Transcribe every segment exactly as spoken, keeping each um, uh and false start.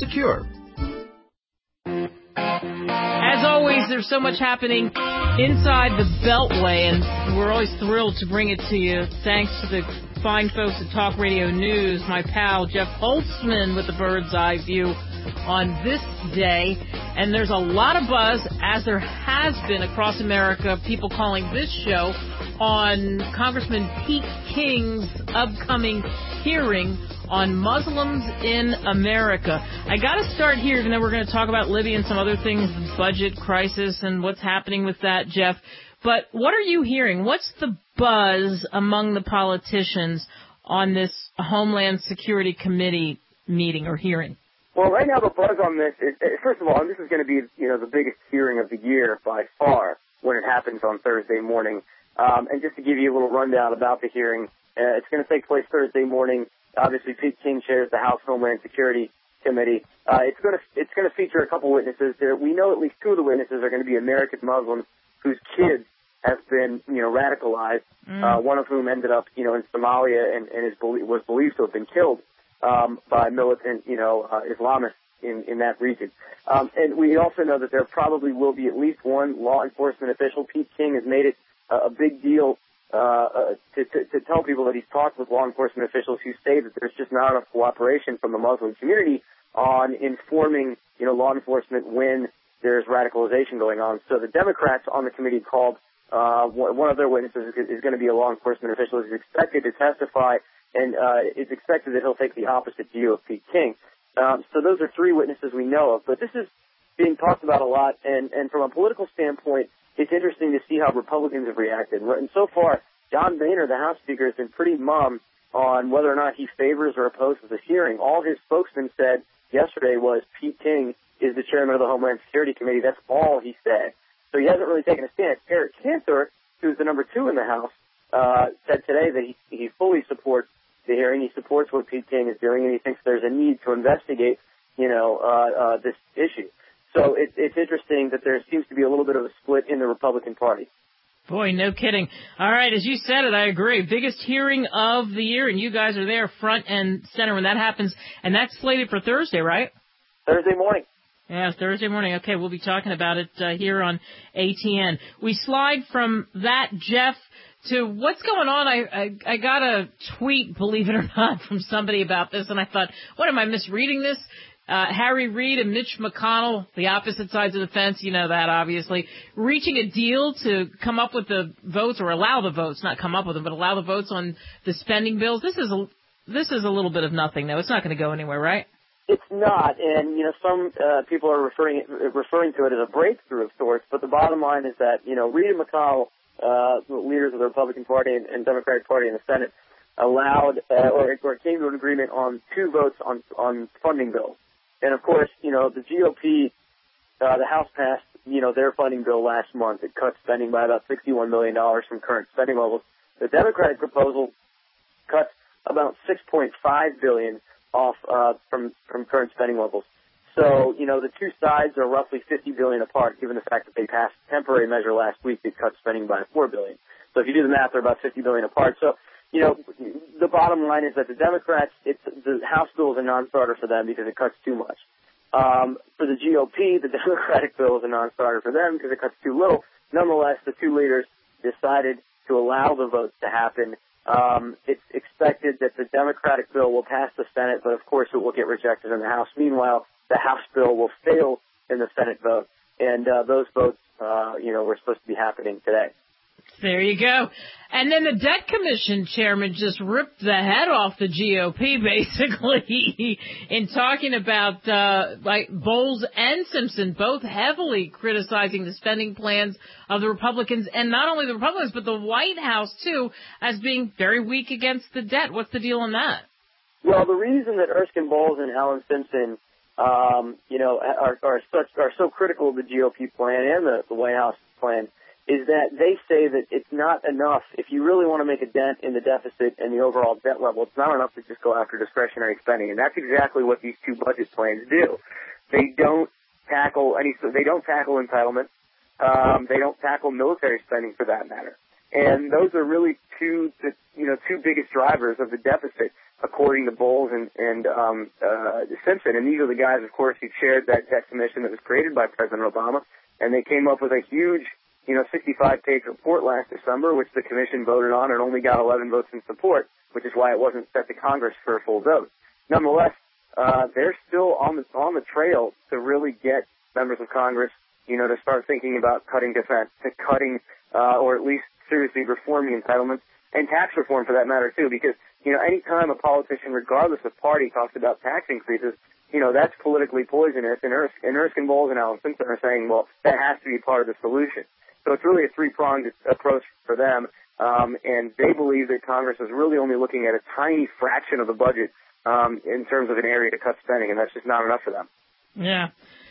Secure. As always, there's so much happening inside the Beltway, and we're always thrilled to bring it to you. Thanks to the fine folks at Talk Radio News, my pal Jeff Holtzman with the Bird's Eye View on this day. And there's a lot of buzz, as there has been across America, people calling this show on Congressman Pete King's upcoming hearing on Muslims in America. I got to start here, even though we're going to talk about Libya and some other things, the budget crisis and what's happening with that, Jeff. But what are you hearing? What's the buzz among the politicians on this Homeland Security Committee meeting or hearing? Well, right now the buzz on this is, first of all, and this is going to be, you know, the biggest hearing of the year by far when it happens on Thursday morning. Um, and just to give you a little rundown about the hearing, uh, it's going to take place Thursday morning. Obviously, Pete King chairs the House Homeland Security Committee. Uh, it's going to it's going to feature a couple witnesses. There, we know at least two of the witnesses are going to be American Muslims whose kids have been, you know, radicalized. Mm. Uh, one of whom ended up, you know, in Somalia and, and is was believed to have been killed um, by militant, you know, uh, Islamists in in that region. Um, and we also know that there probably will be at least one law enforcement official. Pete King has made it a, a big deal. Uh, to, to, to tell people that he's talked with law enforcement officials who say that there's just not enough cooperation from the Muslim community on informing, you know, law enforcement when there's radicalization going on. So the Democrats on the committee called, uh, one of their witnesses is, is going to be a law enforcement official who's expected to testify, and uh, it's expected that he'll take the opposite view of Pete King. Um, so those are three witnesses we know of, but this is being talked about a lot, and, and from a political standpoint, it's interesting to see how Republicans have reacted. And so far, John Boehner, the House Speaker, has been pretty mum on whether or not he favors or opposes this hearing. All his spokesman said yesterday was Pete King is the chairman of the Homeland Security Committee. That's all he said. So he hasn't really taken a stance. Eric Cantor, who's the number two in the House, uh, said today that he, he fully supports the hearing. He supports what Pete King is doing, and he thinks there's a need to investigate, you know, uh, uh, this issue. So it, it's interesting that there seems to be a little bit of a split in the Republican Party. Boy, no kidding. All right, as you said it, I agree. Biggest hearing of the year, and you guys are there front and center when that happens. And that's slated for Thursday, right? Thursday morning. Yeah, Thursday morning. Okay, we'll be talking about it uh, here on A T N. We slide from that, Jeff, to what's going on. I, I, I got a tweet, believe it or not, from somebody about this, and I thought, what, am I misreading this? Uh, Harry Reid and Mitch McConnell, the opposite sides of the fence, you know that obviously, reaching a deal to come up with the votes, or allow the votes, not come up with them, but allow the votes on the spending bills. This is a, this is a little bit of nothing, though. It's not going to go anywhere, right? It's not, and, you know, some uh, people are referring referring to it as a breakthrough of sorts, but the bottom line is that, you know, Reid and McConnell, uh, leaders of the Republican Party and, and Democratic Party in the Senate, allowed uh, or, or came to an agreement on two votes on, on funding bills. And, of course, you know, the G O P, uh, the House passed, you know, their funding bill last month. It cut spending by about sixty-one million dollars from current spending levels. The Democratic proposal cuts about six point five billion dollars off uh, from, from current spending levels. So, you know, the two sides are roughly fifty billion dollars apart, given the fact that they passed a temporary measure last week that cut spending by four billion dollars. So if you do the math, they're about fifty billion dollars apart. So, you know, the bottom line is that the Democrats, it's, the House bill is a non-starter for them because it cuts too much. Um, for the G O P, the Democratic bill is a non-starter for them because it cuts too little. Nonetheless, the two leaders decided to allow the votes to happen. Um, it's expected that the Democratic bill will pass the Senate, but of course it will get rejected in the House. Meanwhile, the House bill will fail in the Senate vote, and uh, those votes, uh, you know, were supposed to be happening today. There you go. And then the Debt Commission chairman just ripped the head off the G O P, basically, in talking about uh, like Bowles and Simpson, both heavily criticizing the spending plans of the Republicans, and not only the Republicans, but the White House, too, as being very weak against the debt. What's the deal on that? Well, the reason that Erskine Bowles and Alan Simpson, um, you know, are, are, such, are so critical of the G O P plan and the, the White House plan is that they say that it's not enough. If you really want to make a dent in the deficit and the overall debt level, it's not enough to just go after discretionary spending. And that's exactly what these two budget plans do. They don't tackle any, they don't tackle entitlement. Um, they don't tackle military spending for that matter. And those are really two, the, you know, two biggest drivers of the deficit. according to Bowles and, and um, uh, Simpson. And these are the guys, of course, who chaired that, that commission that was created by President Obama. And they came up with a huge, you know, sixty-five page report last December, which the commission voted on and only got eleven votes in support, which is why it wasn't sent to Congress for a full vote. Nonetheless, uh, they're still on the, on the trail to really get members of Congress, you know, to start thinking about cutting defense, to cutting, uh, or at least seriously reforming entitlements and tax reform for that matter too, because, you know, any time a politician, regardless of party, talks about tax increases, you know, that's politically poisonous, and, Ers- and Erskine Bowles and Alan Simpson are saying, well, that has to be part of the solution. So it's really a three-pronged approach for them, um, and they believe that Congress is really only looking at a tiny fraction of the budget um, in terms of an area to cut spending, and that's just not enough for them. Yeah.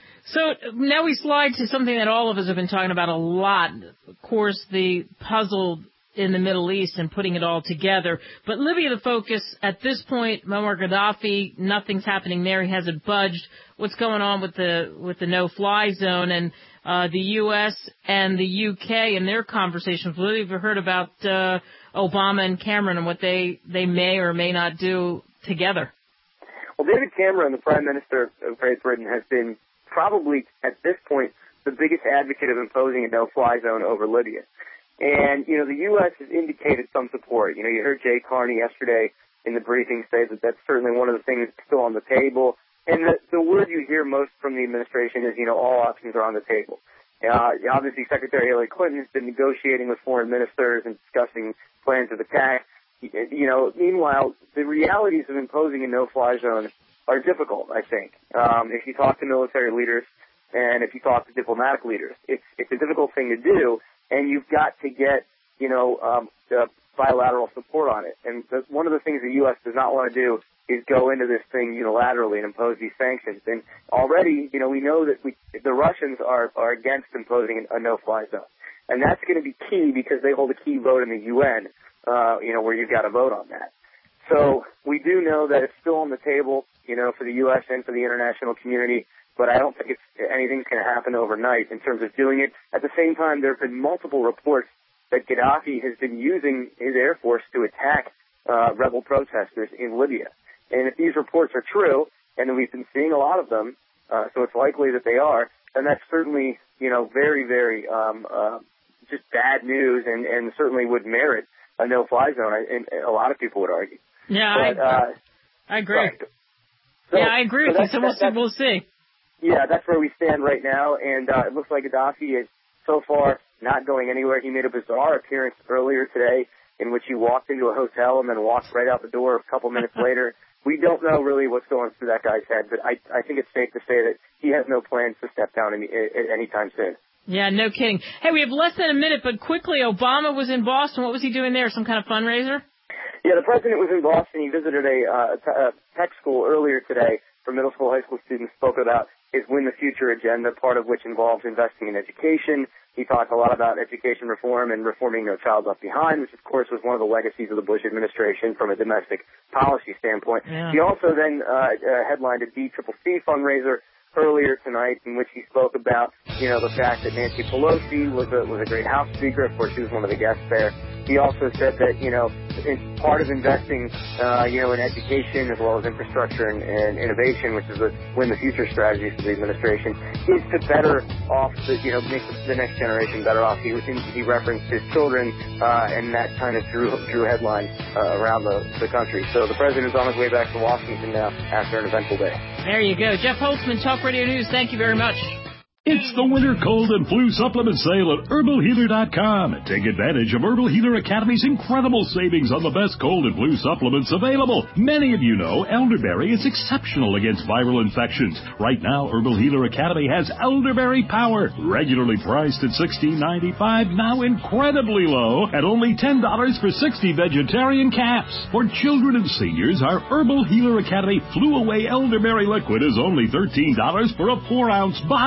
So now we slide to something that all of us have been talking about a lot, of course, the puzzle in the Middle East and putting it all together. But Libya, the focus at this point, Muammar Gaddafi, nothing's happening there. He hasn't budged. What's going on with the with the no-fly zone and uh, the U S and the U K and their conversations? What have you heard about uh, Obama and Cameron and what they, they may or may not do together? Well, David Cameron, the Prime Minister of Great Britain, has been probably at this point the biggest advocate of imposing a no-fly zone over Libya. And, you know, the U S has indicated some support. You know, you heard Jay Carney yesterday in the briefing say that that's certainly one of the things still on the table. And the, the word you hear most from the administration is, you know, all options are on the table. Uh, obviously, Secretary Hillary Clinton has been negotiating with foreign ministers and discussing plans of attack. You know, meanwhile, the realities of imposing a no-fly zone are difficult, I think. Um, if you talk to military leaders and if you talk to diplomatic leaders, it's, it's a difficult thing to do. And you've got to get, you know, um, the bilateral support on it. And the, one of the things the U S does not want to do is go into this thing unilaterally and impose these sanctions. And already, you know, we know that we, the Russians are, are against imposing a no-fly zone. And that's going to be key because they hold a key vote in the U N, uh, you know, where you've got to vote on that. So we do know that it's still on the table, you know, for the U S and for the international community. But I don't think it's, anything's going to happen overnight in terms of doing it. At the same time, there have been multiple reports that Gaddafi has been using his air force to attack uh, rebel protesters in Libya. And if these reports are true, and we've been seeing a lot of them, uh, so it's likely that they are, then that's certainly, you know, very, very um, uh, just bad news, and, and certainly would merit a no-fly zone. And a lot of people would argue. Yeah, but, I, uh, I agree. Right. So, yeah, I agree with so you. So we'll see. We'll see. Yeah, that's where we stand right now, and uh, it looks like Gaddafi is so far not going anywhere. He made a bizarre appearance earlier today in which he walked into a hotel and then walked right out the door a couple minutes later. We don't know really what's going through that guy's head, but I, I think it's safe to say that he has no plans to step down any, any time soon. Yeah, no kidding. Hey, we have less than a minute, but quickly, Obama was in Boston. What was he doing there? Some kind of fundraiser? Yeah, the president was in Boston. He visited a, uh, a tech school earlier today for middle school, high school students, spoke about his Win the Future agenda, part of which involves investing in education. He talked a lot about education reform and reforming No Child Left Behind, which, of course, was one of the legacies of the Bush administration from a domestic policy standpoint. Yeah. He also then uh, uh, headlined a D C C C fundraiser earlier tonight in which he spoke about, you know, the fact that Nancy Pelosi was a, was a great House Speaker. Of course, she was one of the guests there. He also said that, you know, in part of investing, uh, you know, in education as well as infrastructure and, and innovation, which is the Win the Future strategy for the administration, is to better off, the, you know, make the next generation better off. He, he referenced his children, uh, and that kind of drew, drew headlines uh, around the, the country. So the president's on his way back to Washington now after an eventful day. There you go. Jeff Holtzman, Talk Radio News, thank you very much. It's the winter cold and flu supplement sale at herbal healer dot com. Take advantage of Herbal Healer Academy's incredible savings on the best cold and flu supplements available. Many of you know elderberry is exceptional against viral infections. Right now, Herbal Healer Academy has Elderberry Power, regularly priced at sixteen ninety-five, now incredibly low at only ten dollars for sixty vegetarian caps. For children and seniors, our Herbal Healer Academy Flu Away Elderberry Liquid is only thirteen dollars for a four ounce bottle.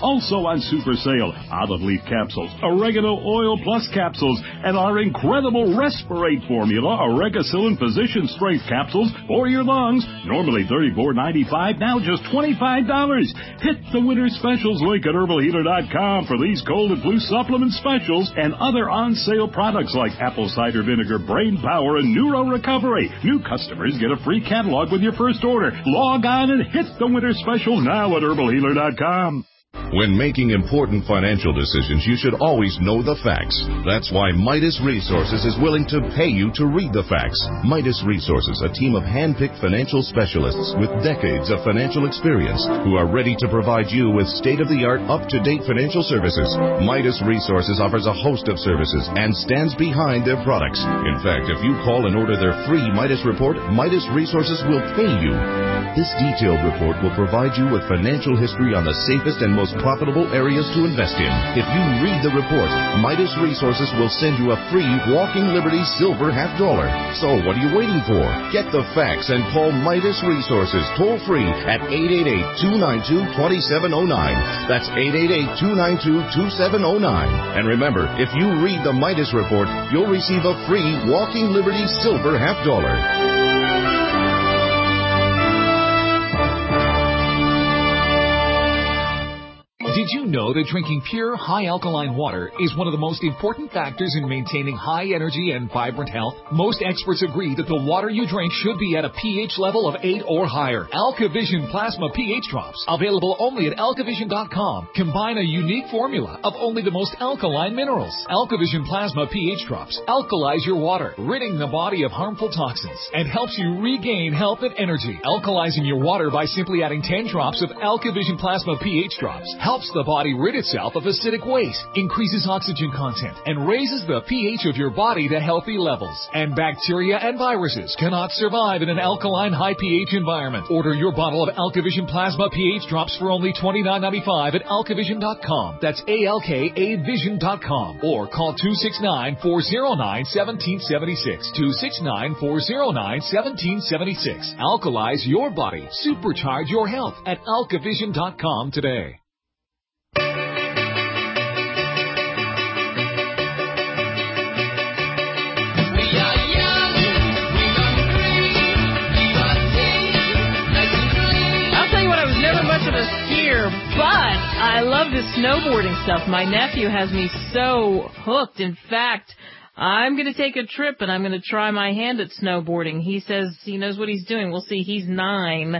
Also on super sale, olive leaf capsules, oregano oil plus capsules, and our incredible Respirate formula, Oregacillin Physician Strength capsules for your lungs. Normally thirty-four ninety-five, now just twenty-five dollars. Hit the winter specials link at herbal healer dot com for these cold and flu supplement specials and other on-sale products like apple cider vinegar, brain power, and neuro recovery. New customers get a free catalog with your first order. Log on and hit the winter specials now at herbal healer dot com. When making important financial decisions, you should always know the facts. That's why Midas Resources is willing to pay you to read the facts. Midas Resources, a team of hand-picked financial specialists with decades of financial experience who are ready to provide you with state-of-the-art, up-to-date financial services. Midas Resources offers a host of services and stands behind their products. In fact, if you call and order their free Midas report, Midas Resources will pay you. This detailed report will provide you with financial history on the safest and most profitable areas to invest in. If you read the report, Midas Resources will send you a free Walking Liberty Silver half dollar. So what are you waiting for? Get the facts and call Midas Resources toll free at eight eight eight, two nine two, two seven zero nine. That's eight eight eight, two nine two, two seven zero nine. And remember, if you read the Midas report, you'll receive a free Walking Liberty Silver half dollar. Did you know that drinking pure, high-alkaline water is one of the most important factors in maintaining high energy and vibrant health? Most experts agree that the water you drink should be at a pH level of eight or higher. AlkaVision Plasma pH Drops, available only at alkavision dot com, combine a unique formula of only the most alkaline minerals. AlkaVision Plasma pH Drops alkalize your water, ridding the body of harmful toxins, and helps you regain health and energy. Alkalizing your water by simply adding ten drops of AlkaVision Plasma pH Drops helps the body rid itself of acidic waste, increases oxygen content, and raises the pH of your body to healthy levels. And bacteria and viruses cannot survive in an alkaline high pH environment. Order your bottle of AlkaVision Plasma pH Drops for only twenty-nine ninety-five at alkavision dot com. That's A L K A vision dot com. Or call two six nine, four zero nine, one seven seven six. two six nine, four zero nine, one seven seven six. Alkalize your body. Supercharge your health at alkavision dot com today. But I love this snowboarding stuff. My nephew has me so hooked. In fact, I'm going to take a trip and I'm going to try my hand at snowboarding. He says he knows what he's doing. We'll see. He's nine.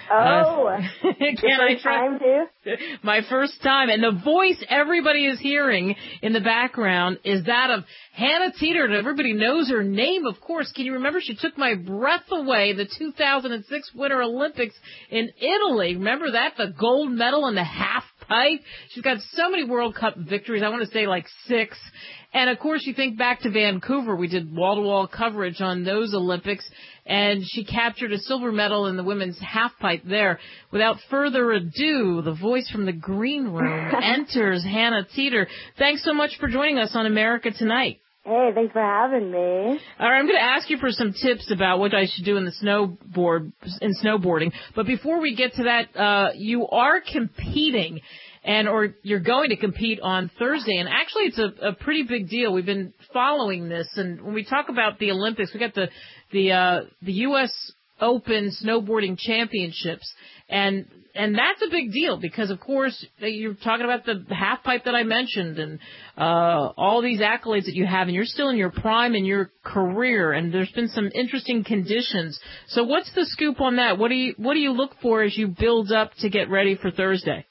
Oh, uh, can your I first try? time too? My first time. And the voice everybody is hearing in the background is that of Hannah Teeter. And everybody knows her name, of course. Can you remember? She took my breath away, the two thousand six Winter Olympics in Italy. Remember that? The gold medal in the half pipe. She's got so many World Cup victories. I want to say like six. And, of course, you think back to Vancouver. We did wall-to-wall coverage on those Olympics, and she captured a silver medal in the women's half-pipe there. Without further ado, the voice from the green room enters Hannah Teeter. Thanks so much for joining us on America Tonight. Hey, thanks for having me. All right, I'm going to ask you for some tips about what I should do in the snowboard, in snowboarding. But before we get to that, uh, you are competing. And or you're going to compete on Thursday. And actually, it's a, a pretty big deal. We've been following this. And when we talk about the Olympics, we got the the uh, the U S Open Snowboarding Championships. And and that's a big deal because, of course, you're talking about the half pipe that I mentioned and uh, all these accolades that you have. And you're still in your prime in your career. And there's been some interesting conditions. So what's the scoop on that? What do you what do you look for as you build up to get ready for Thursday?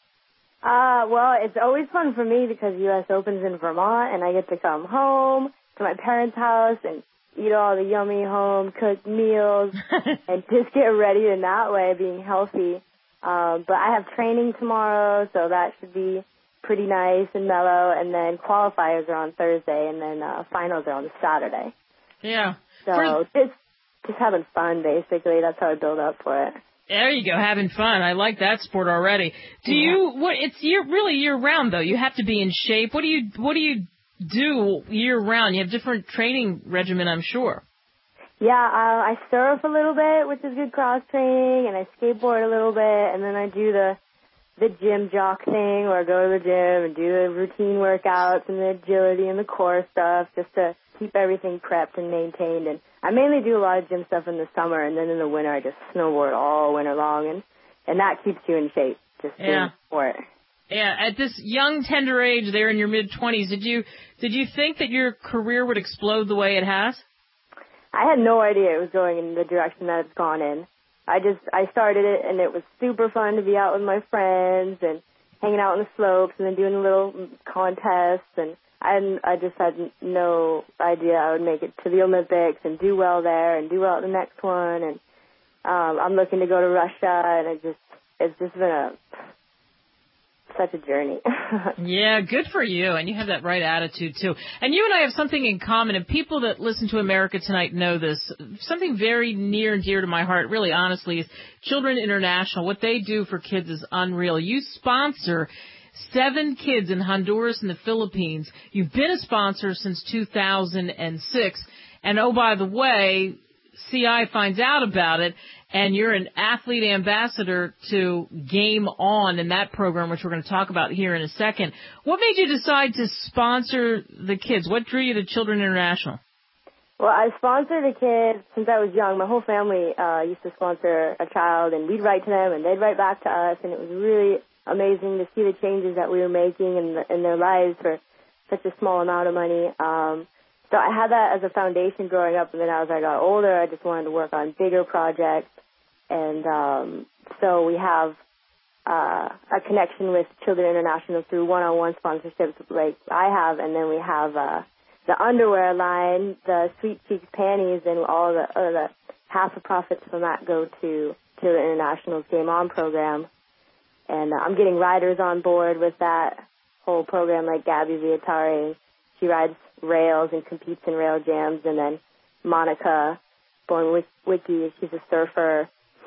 Uh, well, it's always fun for me because U S Open's in Vermont, and I get to come home to my parents' house and eat all the yummy home-cooked meals and just get ready in that way, being healthy. Um, but I have training tomorrow, so that should be pretty nice and mellow. And then qualifiers are on Thursday, and then uh, finals are on Saturday. Yeah. So For- just just having fun, basically. That's how I build up for it. There you go, having fun. I like that sport already. Do yeah. you? What? It's year really year round though. You have to be in shape. What do you? What do you do year round? You have different training regimen, I'm sure. Yeah, uh, I surf a little bit, which is good cross training, and I skateboard a little bit, and then I do the the gym jock thing, or go to the gym and do the routine workouts and the agility and the core stuff just to keep everything prepped and maintained. And I mainly do a lot of gym stuff in the summer, and then in the winter I just snowboard all winter long, and, and that keeps you in shape, just doing yeah. sport. Yeah, at this young, tender age there in your mid-twenties, did you did you think that your career would explode the way it has? I had no idea it was going in the direction that it's gone in. I just, I started it, and it was super fun to be out with my friends and hanging out on the slopes and then doing little contests, and I, I just had no idea I would make it to the Olympics and do well there and do well at the next one, and um, I'm looking to go to Russia, and it just, it's just been a, such a journey. Yeah, good for you, and you have that right attitude, too. And you and I have something in common, and people that listen to America Tonight know this. Something very near and dear to my heart, really, honestly, is Children International. What they do for kids is unreal. You sponsor seven kids in Honduras and the Philippines. You've been a sponsor since two thousand six, and oh, by the way, C I finds out about it, and you're an athlete ambassador to Game On in that program, which we're going to talk about here in a second. What made you decide to sponsor the kids? What drew you to Children International? Well, I sponsored a kid since I was young. My whole family uh, used to sponsor a child, and we'd write to them, and they'd write back to us, and it was really amazing to see the changes that we were making in, the, in their lives for such a small amount of money. Um, so I had that as a foundation growing up, and then as I got older, I just wanted to work on bigger projects. And um, so we have uh, a connection with Children International through one-on-one sponsorships like I have, and then we have uh, the underwear line, the Sweet Cheeks panties, and all the, uh, the half the profits from that go to Children International's Game On program. And uh, I'm getting riders on board with that whole program, like Gabby Viatare. She rides rails and competes in rail jams, and then Monica Born Wiki, she's a surfer.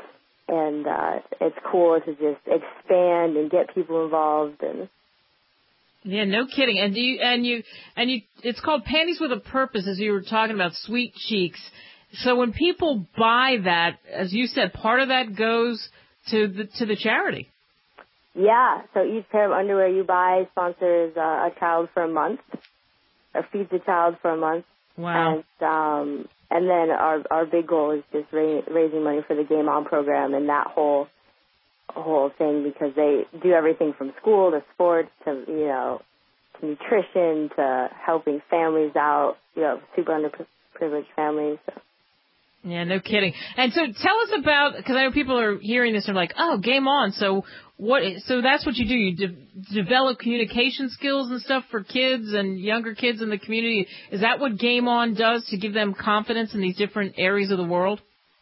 And uh, it's cool to just expand and get people involved. And yeah, no kidding. And do you and you and you? It's called Panties with a Purpose, as you were talking about, Sweet Cheeks. So when people buy that, as you said, part of that goes to the to the charity. Yeah. So each pair of underwear you buy sponsors uh, a child for a month, or feeds a child for a month. Wow. And um, And then our our big goal is just ra- raising money for the Game On program and that whole whole thing, because they do everything from school to sports to, you know, to nutrition to helping families out, you know, super underprivileged families. So. Yeah, no kidding. And so tell us about, because I know people are hearing this and are like, oh, Game On. So what? So that's what you do. You de- develop communication skills and stuff for kids and younger kids in the community. Is that what Game On does to give them confidence in these different areas of the world?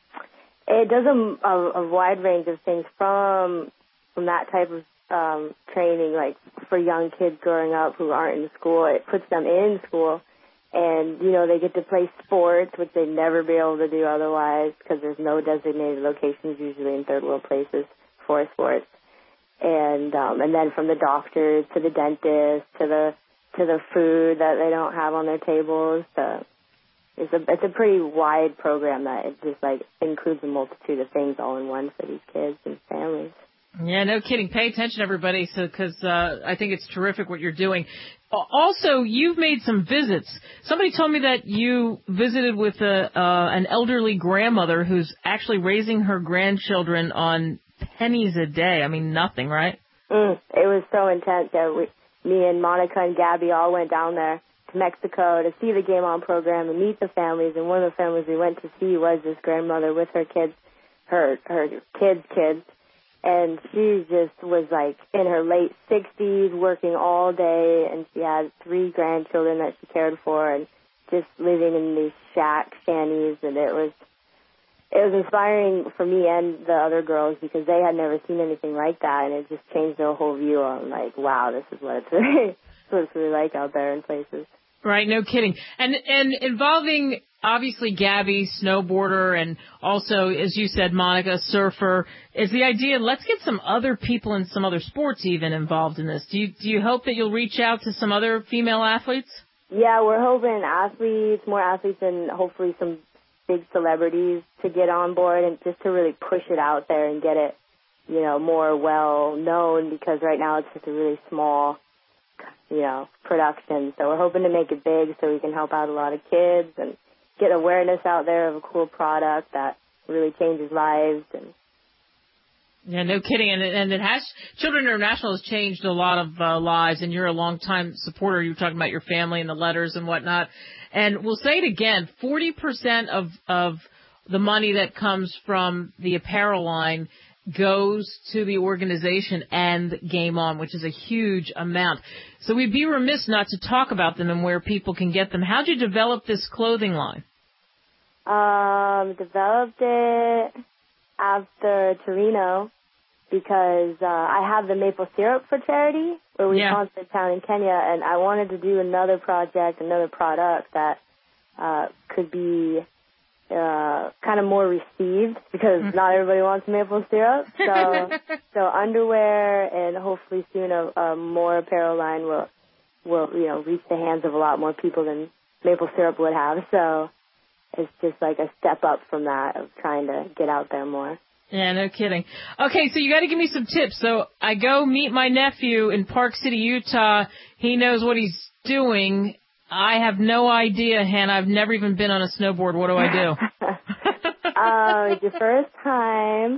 It does a, a, a wide range of things from from that type of um, training, like for young kids growing up who aren't in school. It puts them in school. And, you know, they get to play sports, which they'd never be able to do otherwise, because there's no designated locations usually in third world places for sports. And um, and then from the doctors to the dentist to the to the food that they don't have on their tables. To, it's a it's a pretty wide program that it just like includes a multitude of things all in one for these kids and families. Yeah, no kidding. Pay attention, everybody, so because uh, I think it's terrific what you're doing. Also, you've made some visits. Somebody told me that you visited with a, uh, an elderly grandmother who's actually raising her grandchildren on pennies a day. I mean, nothing, right? Mm, it was so intense that we, me and Monica and Gabby all went down there to Mexico to see the Game On program and meet the families. And one of the families we went to see was this grandmother with her kids, her her kids' kids. And she just was like in her late sixties, working all day, and she had three grandchildren that she cared for, and just living in these shack shanties. And it was it was inspiring for me and the other girls, because they had never seen anything like that, and it just changed their whole view on like, wow, this is what it's really, this is what it's really like out there in places. Right, no kidding. And and involving, obviously, Gabby, snowboarder, and also, as you said, Monica, surfer, is the idea, let's get some other people in some other sports even involved in this. Do you, do you hope that you'll reach out to some other female athletes? Yeah, we're hoping athletes, more athletes, and hopefully some big celebrities to get on board and just to really push it out there and get it you know, more well known because right now it's just a really small, you know, production. So we're hoping to make it big so we can help out a lot of kids and get awareness out there of a cool product that really changes lives. And yeah, no kidding. And, and it has, Children International has changed a lot of uh, lives, and you're a longtime supporter. You were talking about your family and the letters and whatnot. And we'll say it again, forty percent of, of the money that comes from the apparel line goes to the organization and Game On, which is a huge amount. So we'd be remiss not to talk about them and where people can get them. How'd you develop this clothing line? Um, developed it after Torino because uh, I have the maple syrup for charity where we yeah. sponsor a town in Kenya, and I wanted to do another project, another product that uh, could be uh, kind of more received because mm-hmm. not everybody wants maple syrup. So, so underwear and hopefully soon a, a more apparel line will, will, you know, reach the hands of a lot more people than maple syrup would have. So it's just like a step up from that of trying to get out there more. Yeah, no kidding. Okay, so you got to give me some tips. So I go meet my nephew in Park City, Utah. He knows what he's doing. I have no idea, Hannah. I've never even been on a snowboard. What do I do? uh, your first time.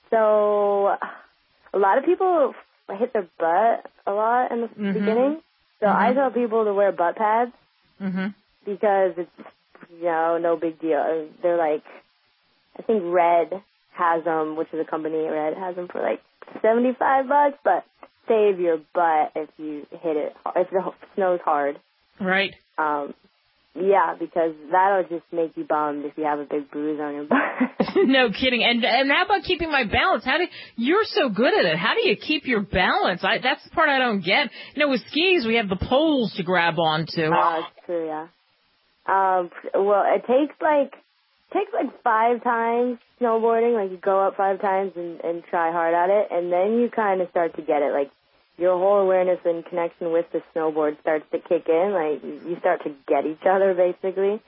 So a lot of people hit their butt a lot in the mm-hmm. beginning. So mm-hmm. I tell people to wear butt pads mm-hmm. because it's, you know, no big deal. They're like, I think Red has them, which is a company, Red has them for like seventy-five bucks, but save your butt if you hit it, if the snow's hard. Right. Um, yeah, because that'll just make you bummed if you have a big bruise on your butt. No kidding. And and how about keeping my balance? How do you're so good at it? How do you keep your balance? I that's the part I don't get. You know, with skis we have the poles to grab onto. Oh, that's true. Yeah. Um. Well, it takes like takes like five times snowboarding. Like you go up five times and and try hard at it, and then you kind of start to get it. Like your whole awareness and connection with the snowboard starts to kick in. Like, you start to get each other, basically.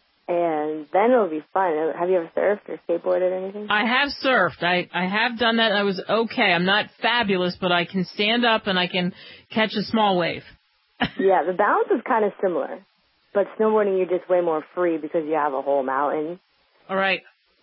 And then it'll be fun. Have you ever surfed or skateboarded or anything? I have surfed. I, I have done that. I was okay. I'm not fabulous, but I can stand up and I can catch a small wave. Yeah, the balance is kind of similar. But snowboarding, you're just way more free because you have a whole mountain. All right.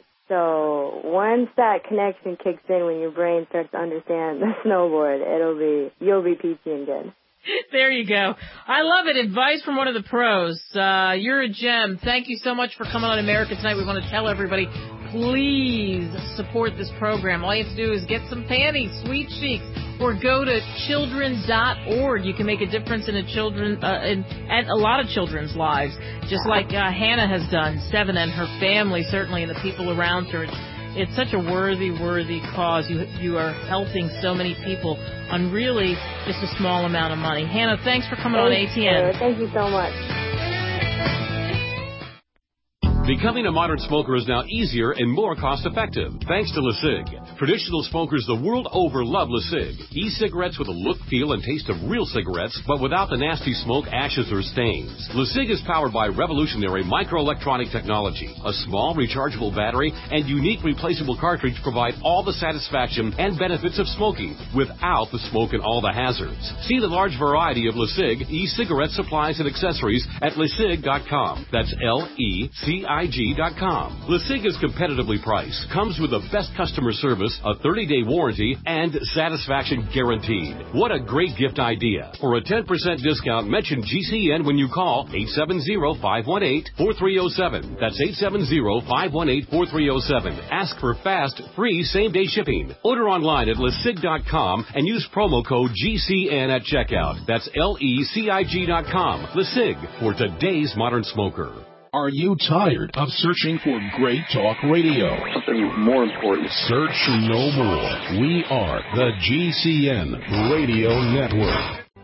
So once that connection kicks in, when your brain starts to understand the snowboard, it'll be, you'll be peachy and good. There you go. I love it. Advice from one of the pros. Uh, you're a gem. Thank you so much for coming on America Tonight. We want to tell everybody, please support this program. All you have to do is get some panties, Sweet Cheeks, or go to children dot org. You can make a difference in a children, uh, in, and a lot of children's lives, just like uh, Hannah has done, Seven and her family, certainly, and the people around her. It's, it's such a worthy, worthy cause. You you are helping so many people on really just a small amount of money. Hannah, thanks for coming Thank on A T N. You. Thank you so much. Becoming a modern smoker is now easier and more cost-effective, thanks to LeSig. Traditional smokers the world over love LeSig. E-cigarettes with a look, feel, and taste of real cigarettes, but without the nasty smoke, ashes, or stains. LeSig is powered by revolutionary microelectronic technology. A small rechargeable battery and unique replaceable cartridge provide all the satisfaction and benefits of smoking, without the smoke and all the hazards. See the large variety of LeSig e-cigarette supplies and accessories at lesig dot com. That's L E C I G dot com. LeSig is competitively priced, comes with the best customer service, a thirty-day warranty, and satisfaction guaranteed. What a great gift idea. For a ten percent discount, mention G C N when you call eight seven zero, five one eight, four three zero seven. That's eight seven zero, five one eight, four three zero seven. Ask for fast, free same-day shipping. Order online at lesig dot com and use promo code G C N at checkout. That's L E C I G dot com. LeSig, for today's modern smoker. Are you tired of searching for great talk radio? Something more important. Search no more. We are the G C N Radio Network.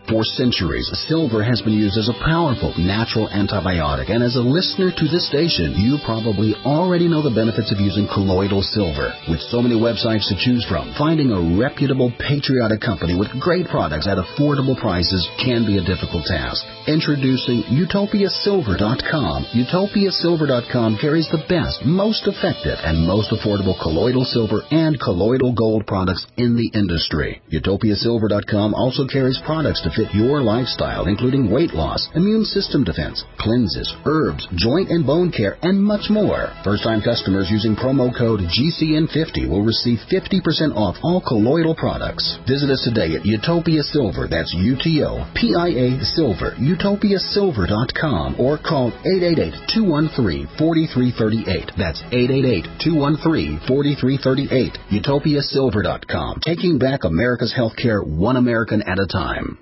For centuries, silver has been used as a powerful natural antibiotic, and as a listener to this station, you probably already know the benefits of using colloidal silver. With so many websites to choose from, finding a reputable, patriotic company with great products at affordable prices can be a difficult task. Introducing Utopia Silver dot com. Utopia Silver dot com carries the best, most effective, and most affordable colloidal silver and colloidal gold products in the industry. Utopia Silver dot com also carries products to fit your lifestyle, including weight loss, immune system defense, cleanses, herbs, joint and bone care, and much more. First-time customers using promo code G C N fifty will receive fifty percent off all colloidal products. Visit us today at Utopia Silver, that's U T O P I A Silver, Utopia Silver dot com, or call eight eight eight, two one three, four three three eight. That's eight eight eight, two one three, four three three eight. Utopia Silver dot com. Taking back America's healthcare one American at a time.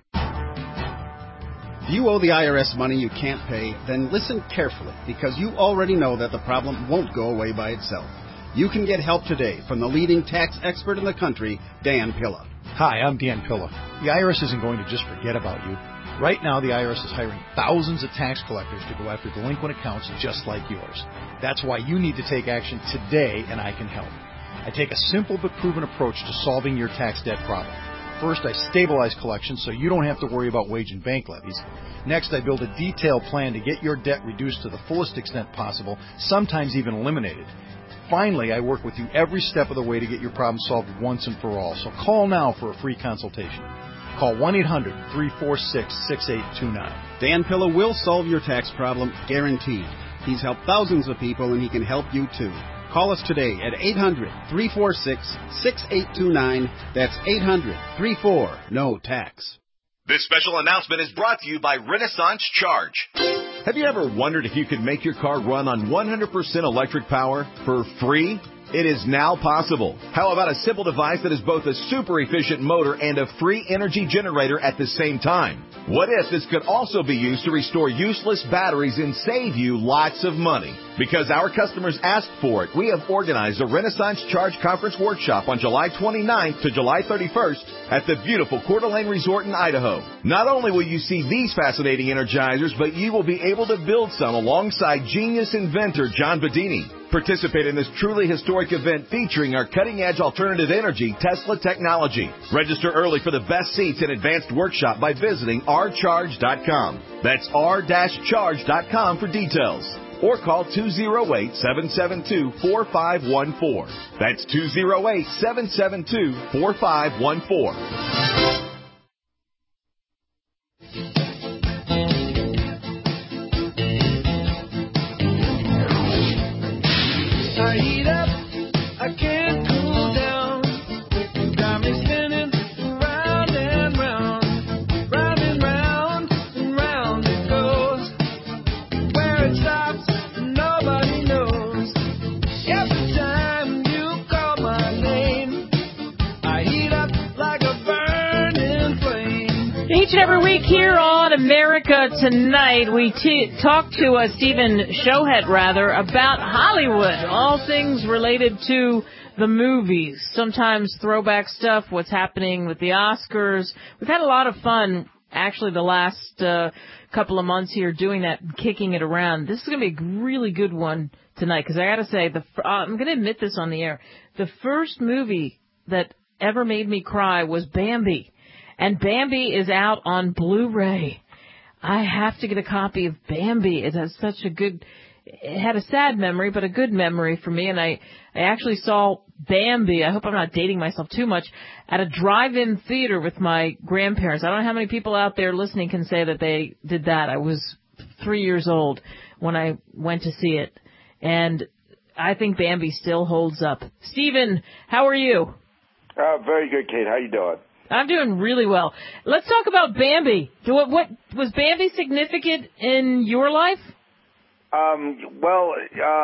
If you owe the I R S money you can't pay, then listen carefully, because you already know that the problem won't go away by itself. You can get help today from the leading tax expert in the country, Dan Pilla. Hi, I'm Dan Pilla. The I R S isn't going to just forget about you. Right now, the I R S is hiring thousands of tax collectors to go after delinquent accounts just like yours. That's why you need to take action today, and I can help. I take a simple but proven approach to solving your tax debt problem. First, I stabilize collections so you don't have to worry about wage and bank levies. Next, I build a detailed plan to get your debt reduced to the fullest extent possible, sometimes even eliminated. Finally, I work with you every step of the way to get your problem solved once and for all. So call now for a free consultation. Call one eight hundred, three four six, six eight two nine. Dan Pilla will solve your tax problem, guaranteed. He's helped thousands of people, and he can help you too. Call us today at eight hundred, three four six, six eight two nine. That's eight hundred, three four, no tax. This special announcement is brought to you by Renaissance Charge. Have you ever wondered if you could make your car run on one hundred percent electric power for free? It is now possible. How about a simple device that is both a super efficient motor and a free energy generator at the same time? What if this could also be used to restore useless batteries and save you lots of money? Because our customers asked for it, we have organized a Renaissance Charge Conference Workshop on July twenty-ninth to July thirty-first at the beautiful Coeur d'Alene Resort in Idaho. Not only will you see these fascinating energizers, but you will be able to build some alongside genius inventor John Bedini. Participate in this truly historic event featuring our cutting-edge alternative energy Tesla technology. Register early for the best seats and advanced workshop by visiting r charge dot com. That's r charge dot com for details. Or call two oh eight, seven seven two, four five one four. That's two oh eight, seven seven two, four five one four. I heat up, I can't cool down. Got me spinning round and round, round and round and round it goes. Where it stops, nobody knows. Every time you call my name, I heat up like a burning flame. Each and every week here on America Tonight, we t- talk to uh, Stephen Showhead, rather, about Hollywood, all things related to the movies, sometimes throwback stuff, what's happening with the Oscars. We've had a lot of fun, actually, the last uh, couple of months here doing that, kicking it around. This is going to be a really good one tonight, because I got to say, the uh, I'm going to admit this on the air. The first movie that ever made me cry was Bambi. And Bambi is out on Blu-ray. I have to get a copy of Bambi. It has such a good, it had a sad memory, but a good memory for me. And I, I actually saw Bambi, I hope I'm not dating myself too much, at a drive-in theater with my grandparents. I don't know how many people out there listening can say that they did that. I was three years old when I went to see it. And I think Bambi still holds up. Stephen, how are you? Uh, very good, Kate. How you doing? I'm doing really well. Let's talk about Bambi. What, what was Bambi significant in your life? Um, well, uh,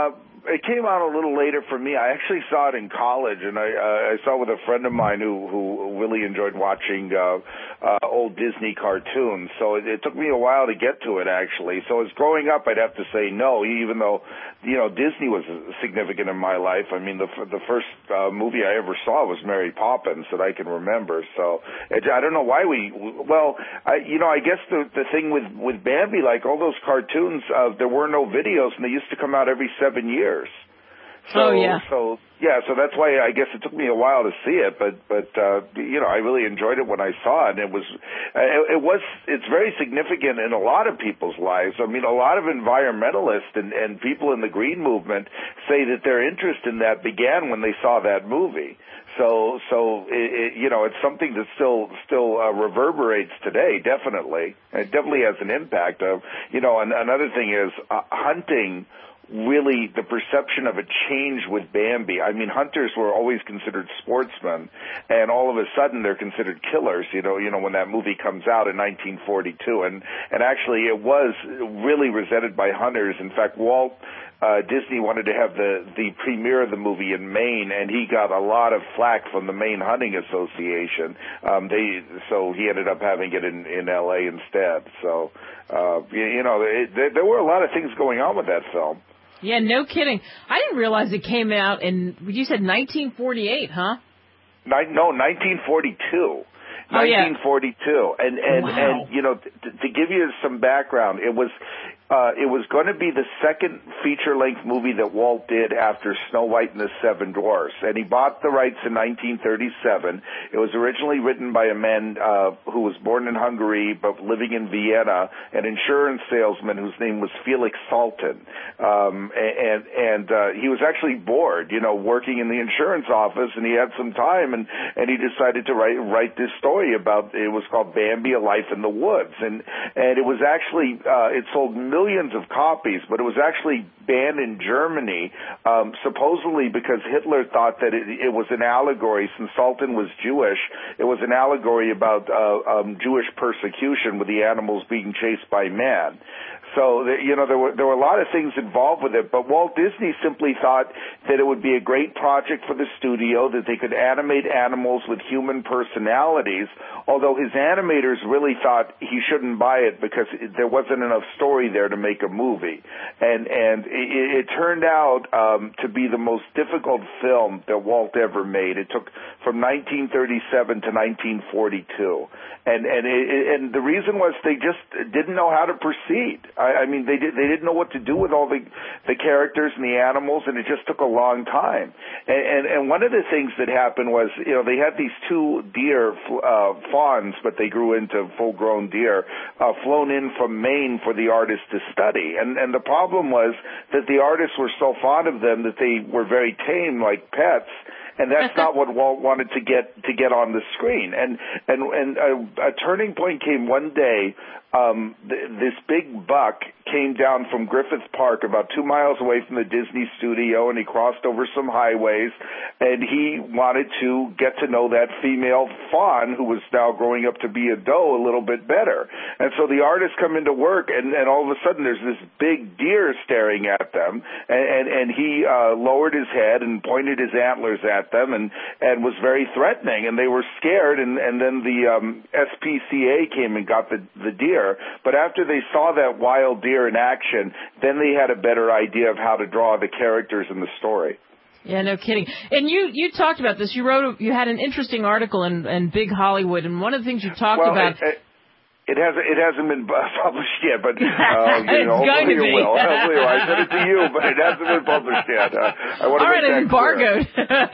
it came out a little later for me. I actually saw it in college, and I uh, I saw it with a friend of mine who who really enjoyed watching uh, uh, old Disney cartoons. So it, it took me a while to get to it, actually. So as growing up, I'd have to say no, even though you know Disney was significant in my life. I mean, the the first uh, movie I ever saw was Mary Poppins that I can remember. So it, I don't know why we. Well, I, you know, I guess the the thing with with Bambi, like all those cartoons, uh, there were no videos, and they used to come out every seven years. So, oh yeah. So yeah, so that's why I guess it took me a while to see it, but but uh, you know I really enjoyed it when I saw it. And it was it, it was it's very significant in a lot of people's lives. I mean, a lot of environmentalists and, and people in the green movement say that their interest in that began when they saw that movie. So so it, it, you know it's something that still still uh, reverberates today. Definitely, it definitely has an impact. Of you know, and another thing is uh, hunting. Really, the perception of a change with Bambi. I mean, hunters were always considered sportsmen, and all of a sudden they're considered killers. You know, you know when that movie comes out in nineteen forty-two, and and actually it was really resented by hunters. In fact, Walt uh, Disney wanted to have the the premiere of the movie in Maine, and he got a lot of flack from the Maine Hunting Association. Um, they so he ended up having it in in L A instead. So uh, you, you know, it, there, there were a lot of things going on with that film. Yeah, no kidding. I didn't realize it came out in, you said nineteen forty-eight, huh? Ni- no, nineteen forty-two. Oh, yeah. nineteen forty-two. And, and, wow. and you know, t- to give you some background, it was, uh, it was going to be the second feature-length movie that Walt did after Snow White and the Seven Dwarfs. And he bought the rights in nineteen thirty-seven. It was originally written by a man, uh, who was born in Hungary but living in Vienna, an insurance salesman whose name was Felix Salten. Um, and, and, uh, he was actually bored, you know, working in the insurance office, and he had some time, and, and he decided to write, write this story about, it was called Bambi, A Life in the Woods. And, and it was actually, uh, it sold millions of copies, but it was actually banned in Germany, um, supposedly because Hitler thought that it, it was an allegory, since Salten was Jewish, it was an allegory about, uh, um, Jewish persecution with the animals being chased by man. So, you know, there were there were a lot of things involved with it, but Walt Disney simply thought that it would be a great project for the studio, that they could animate animals with human personalities, although his animators really thought he shouldn't buy it because there wasn't enough story there to make a movie. And and it, it turned out um, to be the most difficult film that Walt ever made. It took from nineteen thirty-seven to nineteen forty-two. And and it, and the reason was they just didn't know how to proceed. I, I mean, they did they didn't know what to do with all the the characters and the animals, and it just took a long time. And and, and one of the things that happened was, you know, they had these two deer uh, fawns, but they grew into full-grown deer, uh, flown in from Maine for the artist to study. And and the problem was that the artists were so fond of them that they were very tame, like pets. And that's not what Walt wanted to get to get on the screen. And and and a, a turning point came one day. Um, th- this big buck came down from Griffith Park, about two miles away from the Disney studio, and he crossed over some highways, and he wanted to get to know that female fawn who was now growing up to be a doe a little bit better. And so the artists come into work, and, and all of a sudden there's this big deer staring at them, and, and, and he uh, lowered his head and pointed his antlers at them, and, and was very threatening, and they were scared, and, and then the um, S P C A came and got the, the deer. But after they saw that wild deer in action, then they had a better idea of how to draw the characters in the story. Yeah, no kidding. And you, you talked about this. You wrote, you had an interesting article in, in Big Hollywood, and one of the things you talked well, about. It, it, It hasn't. It hasn't been published yet, but uh, you know, hopefully it will. Hopefully, I said it to you, but it hasn't been published yet. Uh, I want to All make right, that embargoed,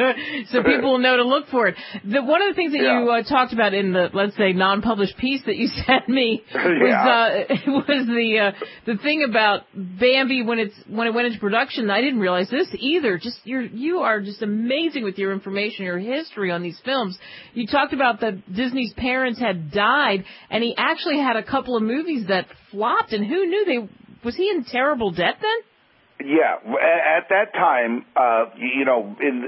so people will know to look for it. The, one of the things that yeah. you uh, talked about in the, let's say, non-published piece that you sent me was yeah. uh, was the uh, the thing about Bambi when it's when it went into production. I didn't realize this either. Just you're you are just amazing with your information, your history on these films. You talked about that Disney's parents had died, and he actually. Actually had a couple of movies that flopped, and who knew they was he in terrible debt then? Yeah, at that time, uh, you know, in in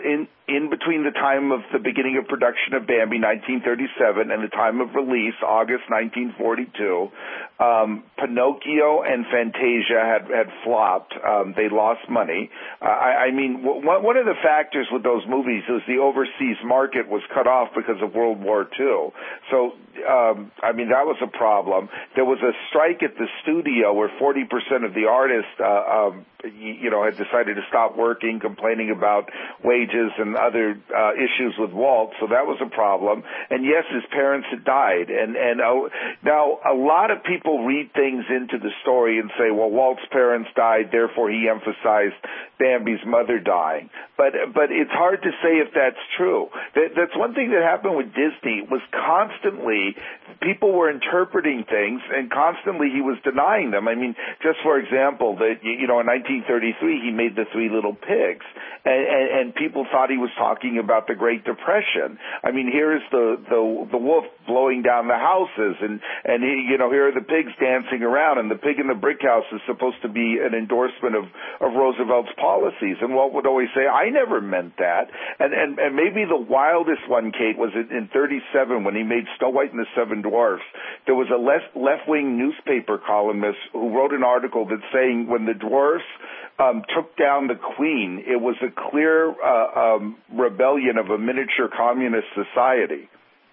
in between the time of the beginning of production of Bambi, nineteen thirty-seven, and the time of release, August nineteen forty-two, um, Pinocchio and Fantasia had, had flopped. Um, they lost money. Uh, I, I mean, w- one of the factors with those movies is the overseas market was cut off because of World War Two. So, um, I mean, that was a problem. There was a strike at the studio where forty percent of the artists, uh, um, you know, had decided to stop working, complaining about wages and other uh, issues with Walt, so that was a problem. And yes, his parents had died. And, and uh, now a lot of people read things into the story and say, well, Walt's parents died, therefore he emphasized Bambi's mother dying. But but it's hard to say if that's true. That, that's one thing that happened with Disney, was constantly people were interpreting things and constantly he was denying them. I mean, just for example, that you know, in nineteen thirty-three he made the Three Little Pigs, and, and, and people thought he was talking about the Great Depression. I mean, here's the the the wolf blowing down the houses, and and he, you know, here are the pigs dancing around, and the pig in the brick house is supposed to be an endorsement of of Roosevelt's policies. And Walt would always say, I never meant that. And and, and maybe the wildest one, Kate, was in, in thirty-seven when he made Snow White and the Seven Dwarfs. There was a left left wing newspaper columnist who wrote an article that's saying when the dwarfs Um, took down the Queen, it was a clear uh, um, rebellion of a miniature communist society.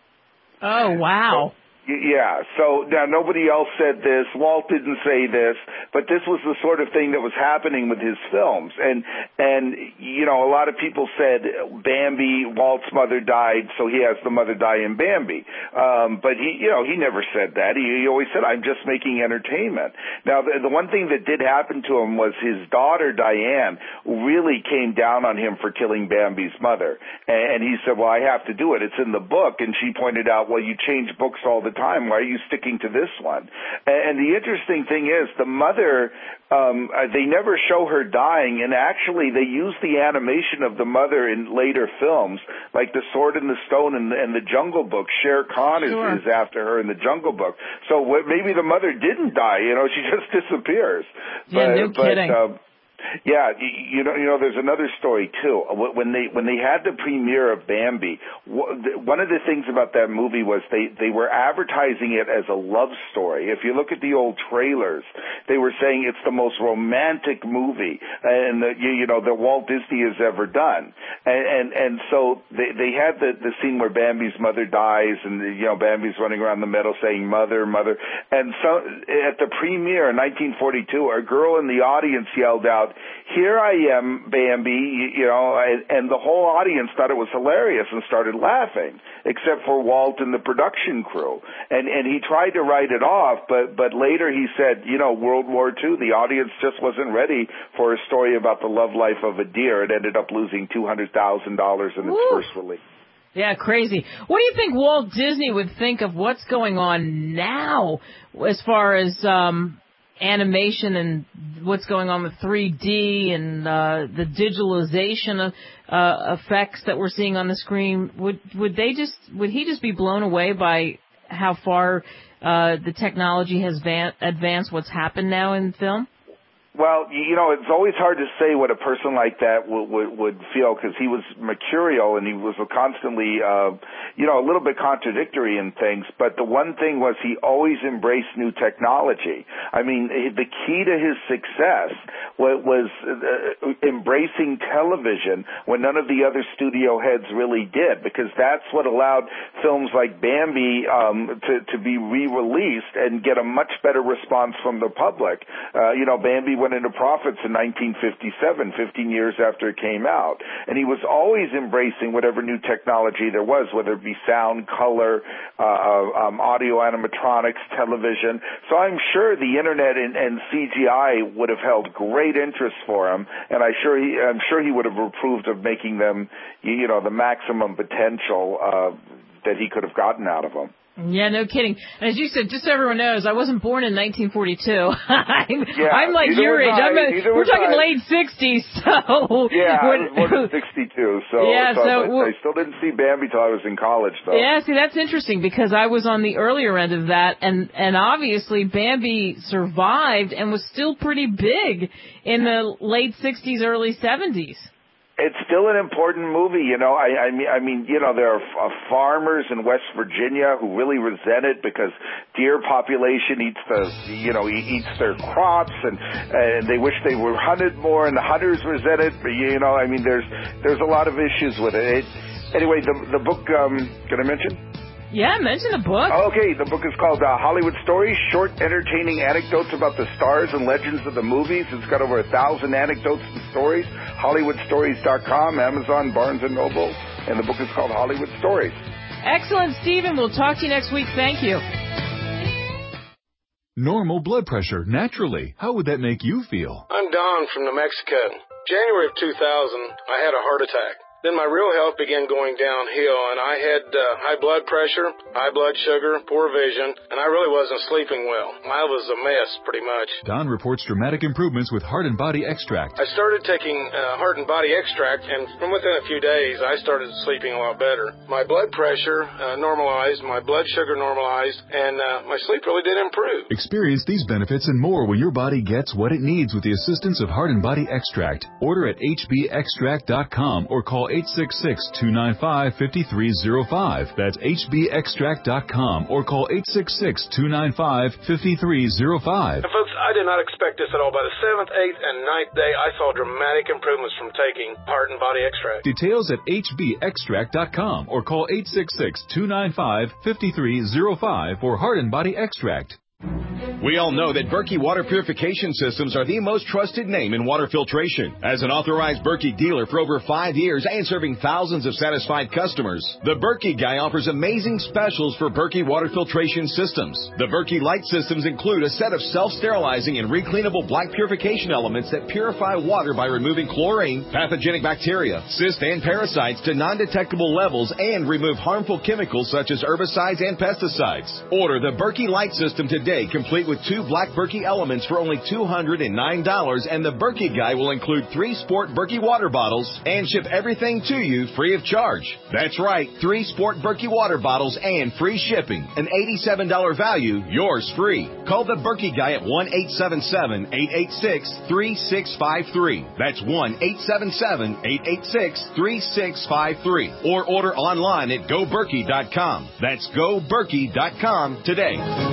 Oh, wow. So, yeah, so now nobody else said this, Walt didn't say this, but this was the sort of thing that was happening with his films. And, and you know, a lot of people said Bambi, Walt's mother died, so he has the mother die in Bambi. Um, but he, you know, he never said that. He, he always said, I'm just making entertainment. Now, the, the one thing that did happen to him was his daughter, Diane, really came down on him for killing Bambi's mother. And, and he said, well, I have to do it. It's in the book. And she pointed out, well, you change books all the time. Time. Why are you sticking to this one? And the interesting thing is, the mother, um, they never show her dying, and actually they use the animation of the mother in later films, like The Sword and the Stone and, and the Jungle Book. Shere Khan Sure. is, is after her in the Jungle Book. So what, maybe the mother didn't die, you know, she just disappears. Yeah, but, no but, kidding. Uh, Yeah, you know, you know, there's another story too. When they when they had the premiere of Bambi, one of the things about that movie was they they were advertising it as a love story. If you look at the old trailers, they were saying it's the most romantic movie and the, you, you know that Walt Disney has ever done. And and, and so they they had the the scene where Bambi's mother dies, and you know Bambi's running around the meadow saying "mother, mother." And so at the premiere in nineteen forty-two, a girl in the audience yelled out, "Here I am, Bambi," you know, and, and the whole audience thought it was hilarious and started laughing, except for Walt and the production crew. And and he tried to write it off, but but later he said, you know, World War Two, the audience just wasn't ready for a story about the love life of a deer. It ended up losing two hundred thousand dollars in its Woo. first release. Yeah, crazy. What do you think Walt Disney would think of what's going on now as far as um animation and what's going on with three D and uh, the digitalization of uh, effects that we're seeing on the screen? Would would they just would he just be blown away by how far uh, the technology has van- advanced? What's happened now in film? Well, you know, it's always hard to say what a person like that would, would, would feel, because he was mercurial and he was constantly, uh, you know, a little bit contradictory in things. But the one thing was he always embraced new technology. I mean, the key to his success was, was uh, embracing television when none of the other studio heads really did, because that's what allowed films like Bambi um, to, to be re-released and get a much better response from the public. Uh, you know, Bambi went into profits in nineteen fifty-seven, fifteen years after it came out. And he was always embracing whatever new technology there was, whether it be sound, color, uh, um, audio animatronics, television. So I'm sure the internet and, and C G I would have held great interest for him, and I sure he, I'm sure he would have approved of making them, you know, the maximum potential uh, that he could have gotten out of them. Yeah, no kidding. And as you said, just so everyone knows, I wasn't born in nineteen forty-two. I'm, yeah, I'm like your age. I, I'm a, we're talking I. late sixties, so... Yeah, when, I was born in sixty-two, so, yeah, so, so I, I still didn't see Bambi till I was in college, though. Yeah, see, that's interesting, because I was on the earlier end of that, and, and obviously Bambi survived and was still pretty big in the late sixties, early seventies. it's still an important movie. You know, I, I mean, I mean, you know, there are uh, farmers in West Virginia who really resent it because deer population eats the, you know, eats their crops, and and they wish they were hunted more, and the hunters resent it. But, you know, I mean, there's there's a lot of issues with it. it anyway, the the book. Um, can I mention? Yeah, mention the book. Okay, the book is called uh, Hollywood Stories, Short Entertaining Anecdotes About the Stars and Legends of the Movies. It's got over a thousand anecdotes and stories. Hollywood Stories dot com, Amazon, Barnes and Noble, and the book is called Hollywood Stories. Excellent, Stephen. We'll talk to you next week. Thank you. Normal blood pressure, naturally. How would that make you feel? I'm Don from New Mexico. January of two thousand, I had a heart attack. Then my real health began going downhill, and I had uh, high blood pressure, high blood sugar, poor vision, and I really wasn't sleeping well. I was a mess, pretty much. Don reports dramatic improvements with Heart and Body Extract. I started taking uh, Heart and Body Extract, and from within a few days, I started sleeping a lot better. My blood pressure uh, normalized, my blood sugar normalized, and uh, my sleep really did improve. Experience these benefits and more when your body gets what it needs with the assistance of Heart and Body Extract. Order at H B extract dot com or call eight six six, two nine five, five three zero five. That's H B extract dot com or call eight six six, two nine five, five three zero five. And folks, I did not expect this at all. By the seventh, eighth, and ninth day, I saw dramatic improvements from taking Heart and Body Extract. Details at H B extract dot com or call eight six six, two nine five, five three zero five for Heart and Body Extract. We all know that Berkey Water Purification Systems are the most trusted name in water filtration. As an authorized Berkey dealer for over five years and serving thousands of satisfied customers, the Berkey Guy offers amazing specials for Berkey Water Filtration Systems. The Berkey Light Systems include a set of self-sterilizing and recleanable black purification elements that purify water by removing chlorine, pathogenic bacteria, cysts, and parasites to non-detectable levels and remove harmful chemicals such as herbicides and pesticides. Order the Berkey Light System today, complete with two black Berkey elements for only two hundred nine dollars, and the Berkey Guy will include three Sport Berkey water bottles and ship everything to you free of charge. That's right, three Sport Berkey water bottles and free shipping. An eighty-seven dollars value, yours free. Call the Berkey Guy at one eight seven seven, eight eight six, three six five three. That's one eight seven seven, eight eight six, three six five three. Or order online at go berkey dot com. That's go berkey dot com today.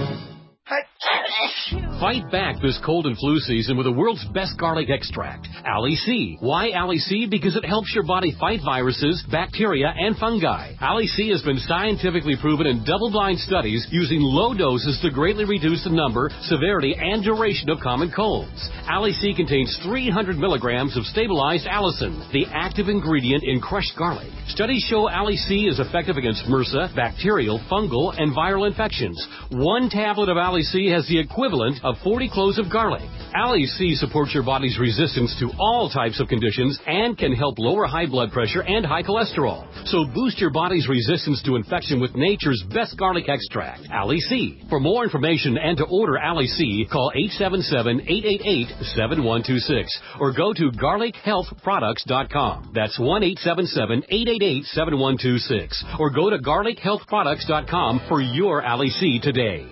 Fight back this cold and flu season with the world's best garlic extract, Ali C. Why Ali C? Because it helps your body fight viruses, bacteria, and fungi. Ali C has been scientifically proven in double-blind studies using low doses to greatly reduce the number, severity, and duration of common colds. Ali C contains three hundred milligrams of stabilized allicin, the active ingredient in crushed garlic. Studies show Ali C is effective against MRSA, bacterial, fungal, and viral infections. One tablet of Ali C has the equivalent of forty cloves of garlic. Ali C supports your body's resistance to all types of conditions and can help lower high blood pressure and high cholesterol. So boost your body's resistance to infection with nature's best garlic extract, Ali C. For more information and to order Ali C, call eight seven seven, eight eight eight, seven one two six or go to garlic health products dot com. That's one eight seven seven, eight eight eight, seven one two six or go to garlic health products dot com for your Ali C today.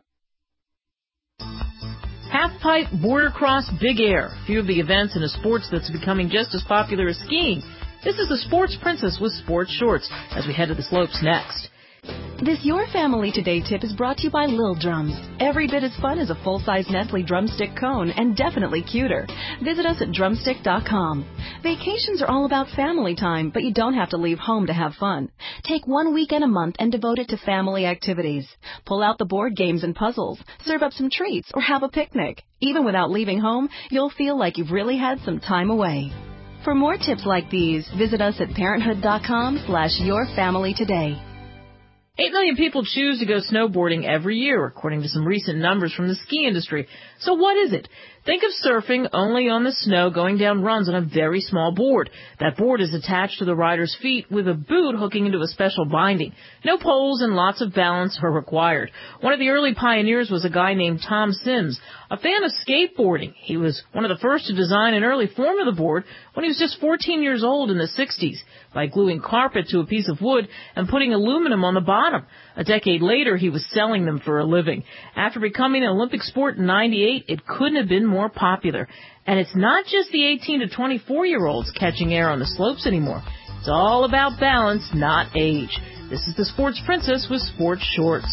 Half-pipe, border cross, big air. A few of the events in a sports that's becoming just as popular as skiing. This is the Sports Princess with Sports Shorts as we head to the slopes next. This Your Family Today tip is brought to you by Lil Drums. Every bit as fun as a full-size Nestle drumstick cone and definitely cuter. Visit us at drumstick dot com. Vacations are all about family time, but you don't have to leave home to have fun. Take one weekend a month and devote it to family activities. Pull out the board games and puzzles, serve up some treats, or have a picnic. Even without leaving home, you'll feel like you've really had some time away. For more tips like these, visit us at parenthood dot com slash your family today. Eight million people choose to go snowboarding every year, according to some recent numbers from the ski industry. So what is it? Think of surfing only on the snow, going down runs on a very small board. That board is attached to the rider's feet with a boot hooking into a special binding. No poles and lots of balance are required. One of the early pioneers was a guy named Tom Sims, a fan of skateboarding. He was one of the first to design an early form of the board when he was just fourteen years old in the sixties. by gluing carpet to a piece of wood and putting aluminum on the bottom. A decade later, he was selling them for a living. After becoming an Olympic sport in ninety-eight, it couldn't have been more popular. And it's not just the eighteen to twenty-four-year-olds catching air on the slopes anymore. It's all about balance, not age. This is the Sports Princess with Sports Shorts.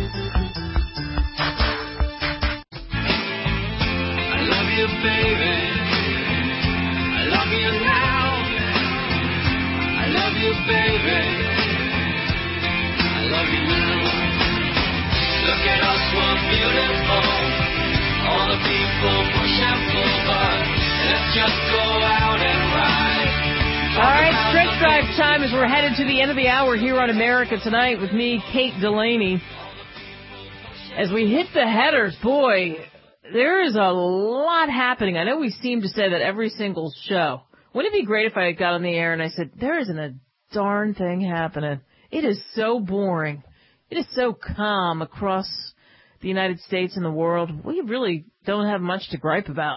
I love you, baby. I love you now. I love you, baby. I love you now. Look at us, we're beautiful. All the people push and pull, but let's just go out and ride. All right, stretch drive time as we're headed to the end of the hour here on America Tonight with me, Kate Delaney. As we hit the headers, boy, there is a lot happening. I know we seem to say that every single show. Wouldn't it be great if I got on the air and I said, there isn't a darn thing happening. It is so boring. It is so calm across the United States and the world. We really don't have much to gripe about.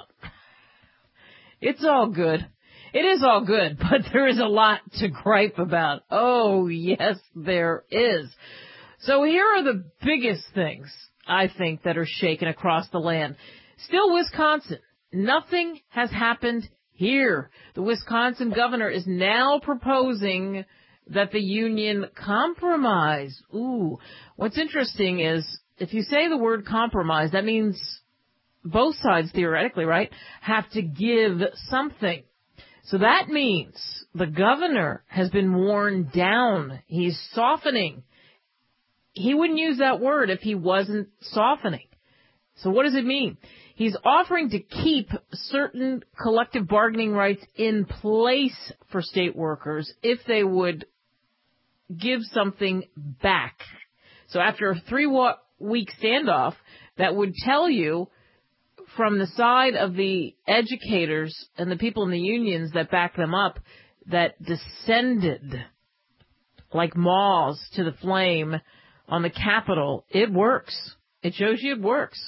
It's all good. It is all good, but there is a lot to gripe about. Oh, yes, there is. So here are the biggest things, I think, that are shaken across the land. Still Wisconsin. Nothing has happened here. The Wisconsin governor is now proposing that the union compromise. Ooh, what's interesting is if you say the word compromise, that means both sides, theoretically, right, have to give something. So that means the governor has been worn down. He's softening. He wouldn't use that word if he wasn't softening. So what does it mean? He's offering to keep certain collective bargaining rights in place for state workers if they would give something back. So after a three-week standoff, that would tell you from the side of the educators and the people in the unions that back them up that descended like moths to the flame on the Capitol, it works. It shows you it works.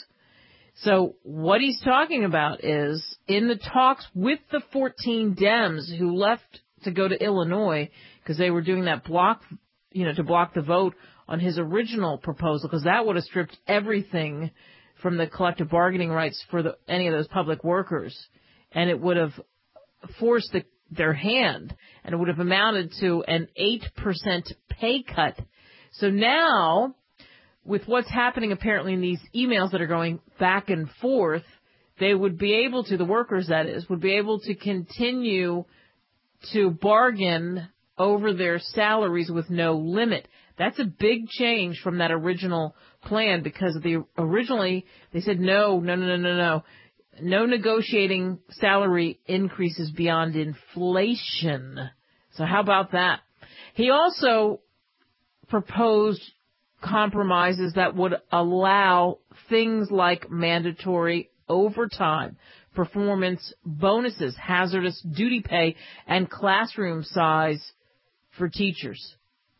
So what he's talking about is in the talks with the fourteen Dems who left to go to Illinois because they were doing that block, you know, to block the vote on his original proposal because that would have stripped everything from the collective bargaining rights for the, any of those public workers, and it would have forced the, their hand, and it would have amounted to an eight percent pay cut. So now, with what's happening apparently in these emails that are going back and forth, they would be able to, the workers that is, would be able to continue to bargain over their salaries with no limit. That's a big change from that original plan because of the originally they said no, no, no, no, no, no, no negotiating salary increases beyond inflation. So how about that? He also proposed compromises that would allow things like mandatory overtime, performance bonuses, hazardous duty pay, and classroom size for teachers.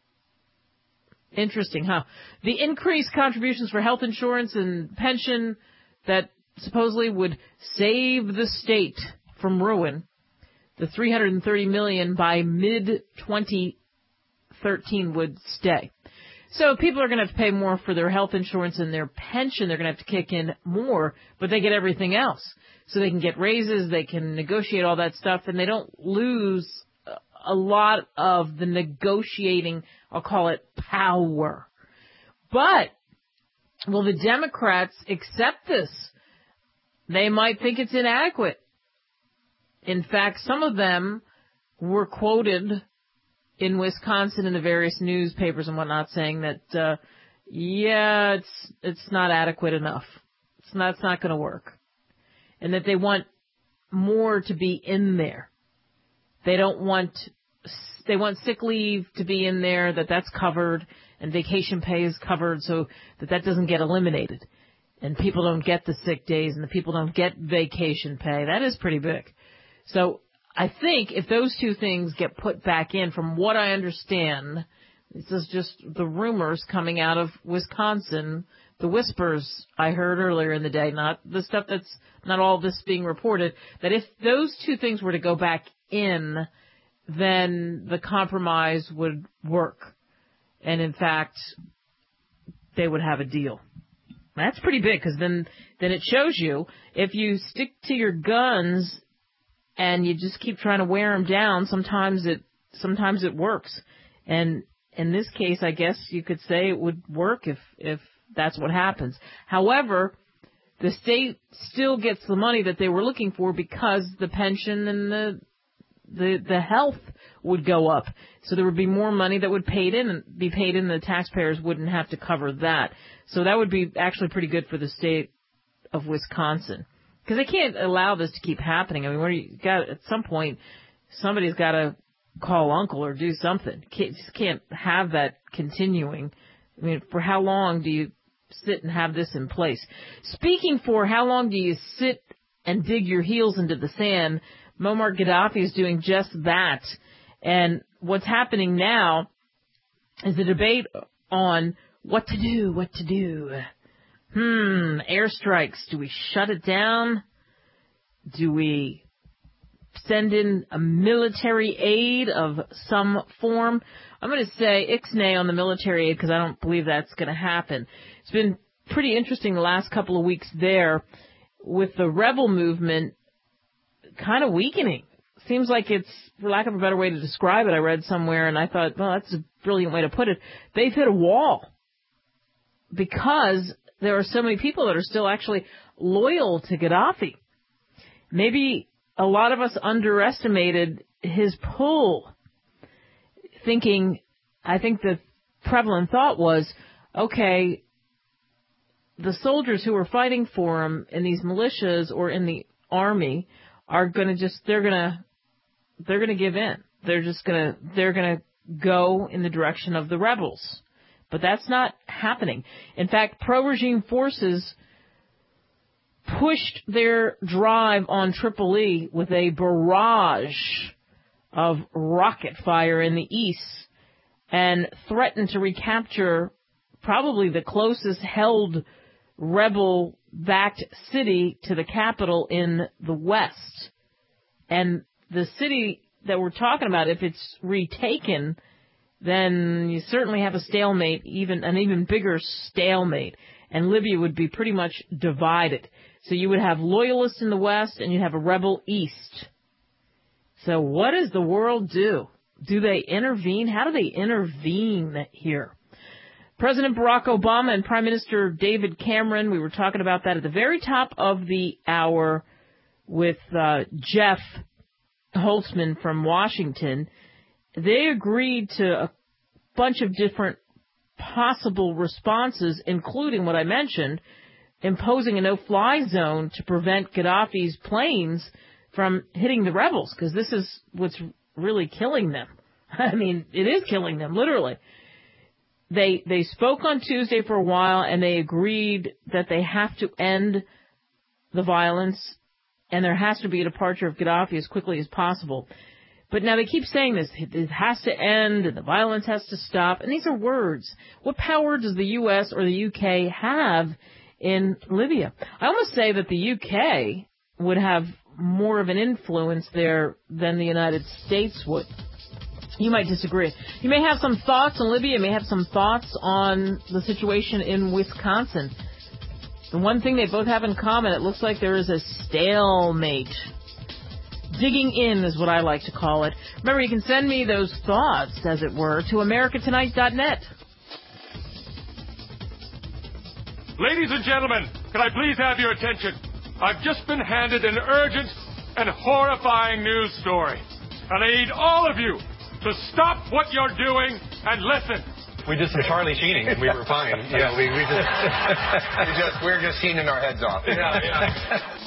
Interesting, huh? The increased contributions for health insurance and pension that supposedly would save the state from ruin, the three hundred thirty million dollars by mid twenty thirteen would stay. So people are going to have to pay more for their health insurance and their pension. They're going to have to kick in more, but they get everything else. So they can get raises, they can negotiate all that stuff, and they don't lose a lot of the negotiating, I'll call it, power. But will the Democrats accept this? They might think it's inadequate. In fact, some of them were quoted in Wisconsin in the various newspapers and whatnot saying that, uh, yeah, it's it's not adequate enough. It's not, it's not going to work. And that they want more to be in there. They don't want, they want sick leave to be in there, that that's covered, and vacation pay is covered so that that doesn't get eliminated. And people don't get the sick days and the people don't get vacation pay. That is pretty big. So I think if those two things get put back in, from what I understand, this is just the rumors coming out of Wisconsin, the whispers I heard earlier in the day, not the stuff that's, not all this being reported, that if those two things were to go back in, then the compromise would work. And in fact, they would have a deal. That's pretty big, because then, then it shows you if you stick to your guns and you just keep trying to wear them down, sometimes it sometimes it works. And in this case, I guess you could say it would work if if that's what happens. However, the state still gets the money that they were looking for because the pension and the the the health would go up. So there would be more money that would paid in and be paid in. The taxpayers wouldn't have to cover that. So that would be actually pretty good for the state of Wisconsin, because they can't allow this to keep happening. I mean, where you got at some point, somebody's got to call uncle or do something. Can't, just can't have that continuing. I mean, for how long do you sit and have this in place? Speaking for how long do you sit and dig your heels into the sand, Muammar Gaddafi is doing just that. And what's happening now is a debate on what to do, what to do. Hmm, airstrikes. Do we shut it down? Do we send in a military aid of some form? I'm going to say ixnay on the military aid, because I don't believe that's going to happen. It's been pretty interesting the last couple of weeks there with the rebel movement kind of weakening. Seems like it's, for lack of a better way to describe it, I read somewhere and I thought, well, that's a brilliant way to put it. They've hit a wall because there are so many people that are still actually loyal to Gaddafi. Maybe a lot of us underestimated his pull, thinking, I think the prevalent thought was, okay, the soldiers who are fighting for him in these militias or in the army are going to just, they're going to, they're going to give in. They're just going to, they're going to go in the direction of the rebels. But that's not happening. In fact, pro-regime forces pushed their drive on Tripoli with a barrage of rocket fire in the east and threatened to recapture probably the closest held rebel-backed city to the capital in the west. And the city that we're talking about, if it's retaken, then you certainly have a stalemate, even an even bigger stalemate. And Libya would be pretty much divided. So you would have loyalists in the west and you'd have a rebel east. So what does the world do? Do they intervene? How do they intervene here? President Barack Obama and Prime Minister David Cameron, we were talking about that at the very top of the hour with uh, Jeff Holtzman from Washington. They agreed to a bunch of different possible responses, including what I mentioned, imposing a no-fly zone to prevent Gaddafi's planes from hitting the rebels, because this is what's really killing them. I mean, it is killing them, literally. They they spoke on Tuesday for a while, and they agreed that they have to end the violence, and there has to be a departure of Gaddafi as quickly as possible. But now they keep saying this, it has to end, and the violence has to stop, and these are words. What power does the U S or the U K have in Libya? I almost say that the U K would have more of an influence there than the United States would. You might disagree. You may have some thoughts on Libya. You may have some thoughts on the situation in Wisconsin. The one thing they both have in common, it looks like there is a stalemate. Digging in is what I like to call it. Remember, you can send me those thoughts, as it were, to america tonight dot net. Ladies and gentlemen, can I please have your attention? I've just been handed an urgent and horrifying news story. And I need all of you to stop what you're doing and listen. We did some Charlie Sheening and we were fine. Yeah, we, we just, we just, we're just sheening our heads off. Yeah, yeah.